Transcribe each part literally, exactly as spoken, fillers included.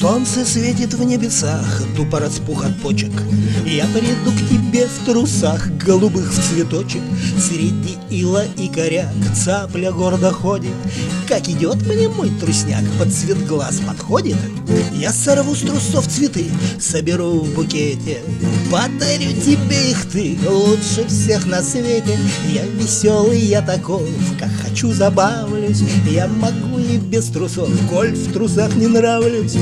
Солнце светит в небесах, тупо распух от почек. Я приду к тебе в трусах, голубых в цветочек. Среди ила и коряк цапля гордо ходит. Как идет мне мой трусняк, под цвет глаз подходит. Я сорву с трусов цветы, соберу в букете. Подарю тебе их ты, лучше всех на свете. Я веселый, я таков, как хочу забавлюсь. Я могу и без трусов, коль в трусах не нравлюсь.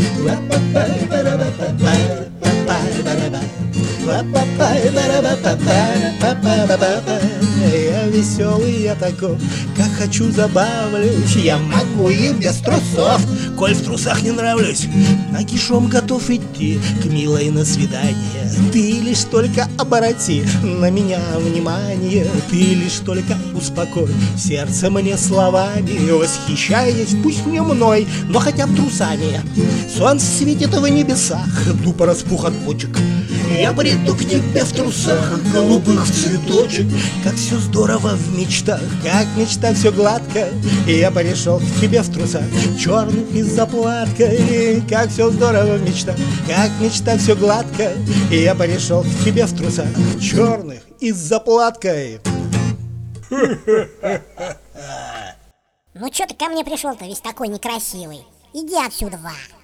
Я веселый, я таков, как хочу забавлюсь. Я могу и без трусов, коль в трусах не нравлюсь. Нагишом готов идти к милой на свидание. Ты лишь только обрати на меня внимание. Ты лишь только успокой сердце мне словами. Восхищаясь, пусть не мной, но хотя бы трусами. Солнце светит в небесах, тупо распух от почек. Я приду к тебе в трусах, голубых в цветочек. Как все здорово в мечтах, как мечта все гладко. И я пришел к тебе в трусах, черных и с заплаткой. Как все здорово в мечтах, как мечта все гладко. И я пришел к тебе в трусах, черных и с заплаткой. Ну чё ты ко мне пришел-то весь такой некрасивый? Иди отсюда, ва!